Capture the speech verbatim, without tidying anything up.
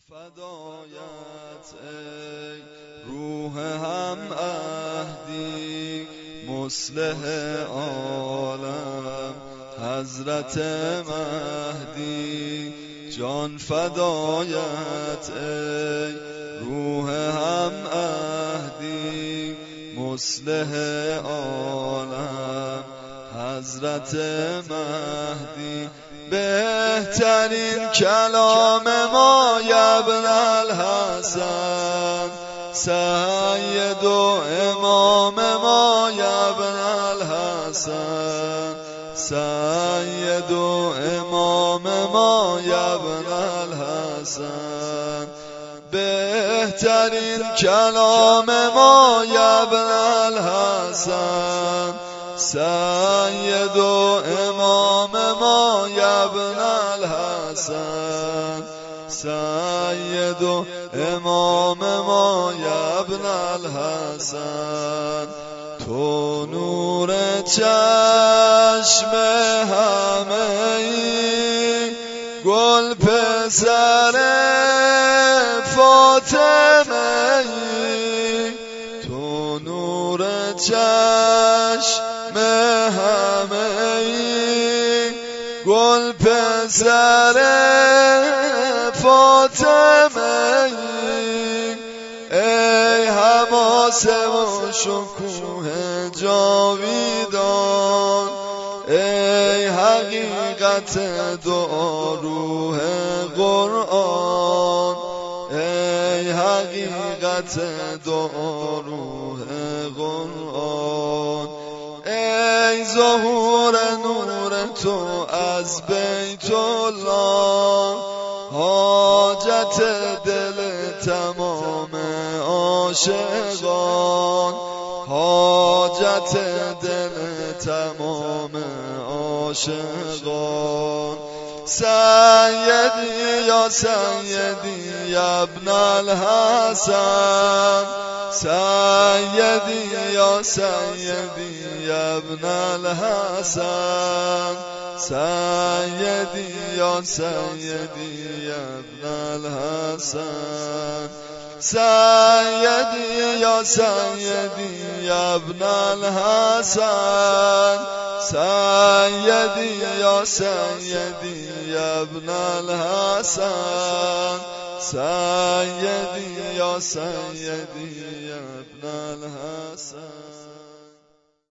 فدایت ای روح هم عهدی مصلح عالم حضرت مهدی جان فدایت ای روح هم عهدی مصلح عالم حضرت مهدی بهترین کلام ما ابن الحسن سید و امام ما ابن الحسن سید و امام ما ابن الحسن بهترین کلام ما ابن الحسن سید و امام ما ابن الحسن سید و امام ما ابن الحسن تو نور چشم همه ای گل پسر فاطمه ای تو نور چشم همه ای گل پسر فاطمه ای ای حماسه و شکوه جاویدان ای حقیقت دعا روح قرآن ای حقیقت دعا روح قرآن ای ظهور نور تو از بیت الله حاجت دل تمام عاشقان حاجت دل تمام عاشقان سیدی یا سیدی یا ابن الحسن سیدی یا سیدی یا ابن الحسن سیدی یا سیدی یا ابن الحسن سیدی یا سیدی یا ابن الحسن سیدی یا سیدی یا ابن الحسن سیدی یا سیدی یا ابن الحسن